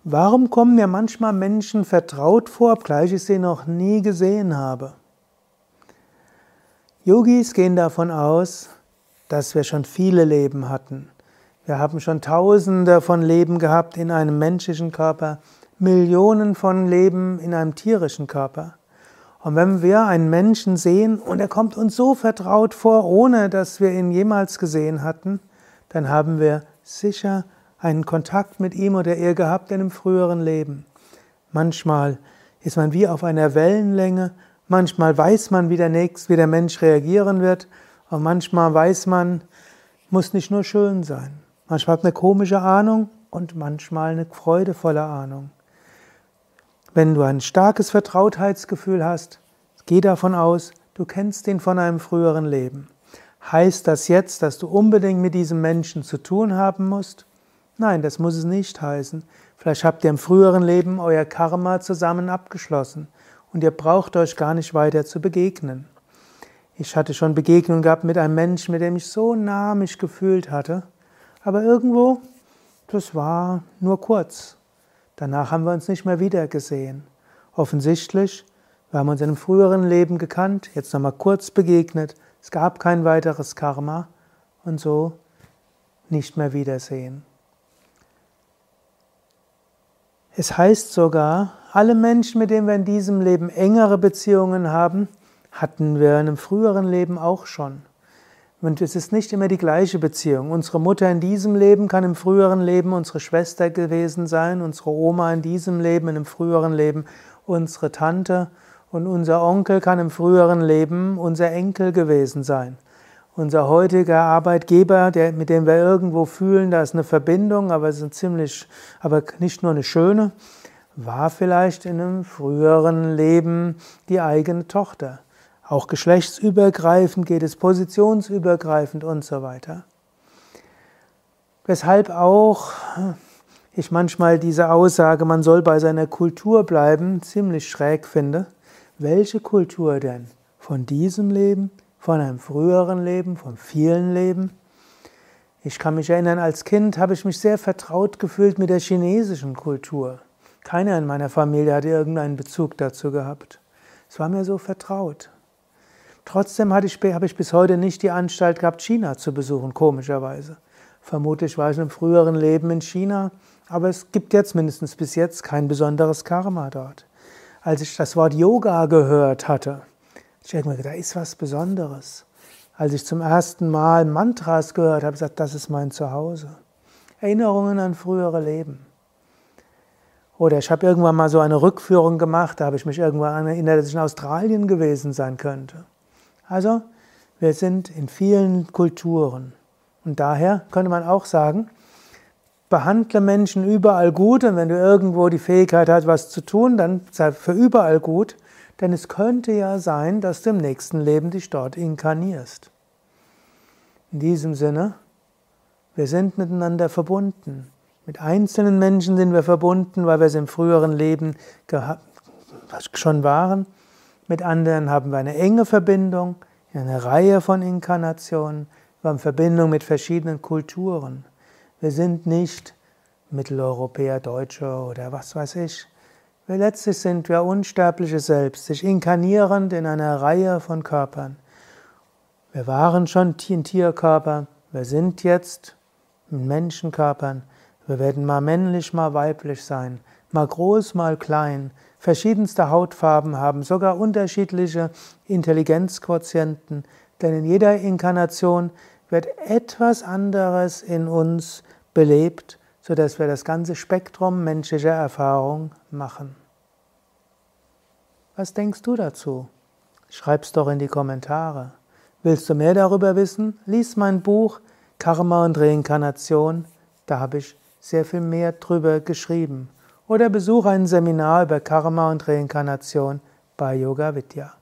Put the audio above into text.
Warum kommen mir manchmal Menschen vertraut vor, obgleich ich sie noch nie gesehen habe? Yogis gehen davon aus, dass wir schon viele Leben hatten. Wir haben schon Tausende von Leben gehabt in einem menschlichen Körper, Millionen von Leben in einem tierischen Körper. Und wenn wir einen Menschen sehen und er kommt uns so vertraut vor, ohne dass wir ihn jemals gesehen hatten, dann haben wir sicher einen Kontakt mit ihm oder ihr gehabt in einem früheren Leben. Manchmal ist man wie auf einer Wellenlänge, manchmal weiß man, wie der Mensch reagieren wird, und manchmal weiß man, muss nicht nur schön sein. Manchmal hat man eine komische Ahnung und manchmal eine freudevolle Ahnung. Wenn du ein starkes Vertrautheitsgefühl hast, geh davon aus, du kennst ihn von einem früheren Leben. Heißt das jetzt, dass du unbedingt mit diesem Menschen zu tun haben musst? Nein, das muss es nicht heißen. Vielleicht habt ihr im früheren Leben euer Karma zusammen abgeschlossen und ihr braucht euch gar nicht weiter zu begegnen. Ich hatte schon Begegnungen gehabt mit einem Menschen, mit dem ich so nah mich gefühlt hatte, aber irgendwo, das war nur kurz. Danach haben wir uns nicht mehr wiedergesehen. Offensichtlich, wir haben uns in einem früheren Leben gekannt, jetzt nochmal kurz begegnet, es gab kein weiteres Karma und so nicht mehr wiedersehen. Es heißt sogar, alle Menschen, mit denen wir in diesem Leben engere Beziehungen haben, hatten wir in einem früheren Leben auch schon. Und es ist nicht immer die gleiche Beziehung. Unsere Mutter in diesem Leben kann im früheren Leben unsere Schwester gewesen sein, unsere Oma in diesem Leben, in einem früheren Leben unsere Tante, und unser Onkel kann im früheren Leben unser Enkel gewesen sein. Unser heutiger Arbeitgeber, mit dem wir irgendwo fühlen, da ist eine Verbindung, aber nicht nur eine schöne, war vielleicht in einem früheren Leben die eigene Tochter. Auch geschlechtsübergreifend geht es, positionsübergreifend und so weiter. Weshalb auch ich manchmal diese Aussage, man soll bei seiner Kultur bleiben, ziemlich schräg finde. Welche Kultur denn? Von diesem Leben? Von einem früheren Leben? Von vielen Leben? Ich kann mich erinnern, als Kind habe ich mich sehr vertraut gefühlt mit der chinesischen Kultur. Keiner in meiner Familie hatte irgendeinen Bezug dazu gehabt. Es war mir so vertraut. Trotzdem habe ich bis heute nicht die Anstalt gehabt, China zu besuchen, komischerweise. Vermutlich war ich in einem früheren Leben in China, aber es gibt jetzt mindestens bis jetzt kein besonderes Karma dort. Als ich das Wort Yoga gehört hatte, ich habe mir gedacht, da ist was Besonderes. Als ich zum ersten Mal Mantras gehört habe, habe ich gesagt, das ist mein Zuhause. Erinnerungen an frühere Leben. Oder ich habe irgendwann mal so eine Rückführung gemacht, da habe ich mich irgendwann erinnert, dass ich in Australien gewesen sein könnte. Also, wir sind in vielen Kulturen. Und daher könnte man auch sagen, behandle Menschen überall gut, und wenn du irgendwo die Fähigkeit hast, was zu tun, dann sei für überall gut, denn es könnte ja sein, dass du im nächsten Leben dich dort inkarnierst. In diesem Sinne, wir sind miteinander verbunden. Mit einzelnen Menschen sind wir verbunden, weil wir es im früheren Leben schon waren. Mit anderen haben wir eine enge Verbindung, in einer Reihe von Inkarnationen. Wir haben Verbindung mit verschiedenen Kulturen. Wir sind nicht Mitteleuropäer, Deutsche oder was weiß ich. Letztlich sind wir unsterbliche Selbst, sich inkarnierend in einer Reihe von Körpern. Wir waren schon in Tierkörper, wir sind jetzt in Menschenkörpern. Wir werden mal männlich, mal weiblich sein, mal groß, mal klein, verschiedenste Hautfarben haben, sogar unterschiedliche Intelligenzquotienten, denn in jeder Inkarnation wird etwas anderes in uns belebt, sodass wir das ganze Spektrum menschlicher Erfahrung machen. Was denkst du dazu? Schreib's doch in die Kommentare. Willst du mehr darüber wissen? Lies mein Buch Karma und Reinkarnation, da habe ich sehr viel mehr drüber geschrieben. Oder besuche ein Seminar über Karma und Reinkarnation bei Yoga Vidya.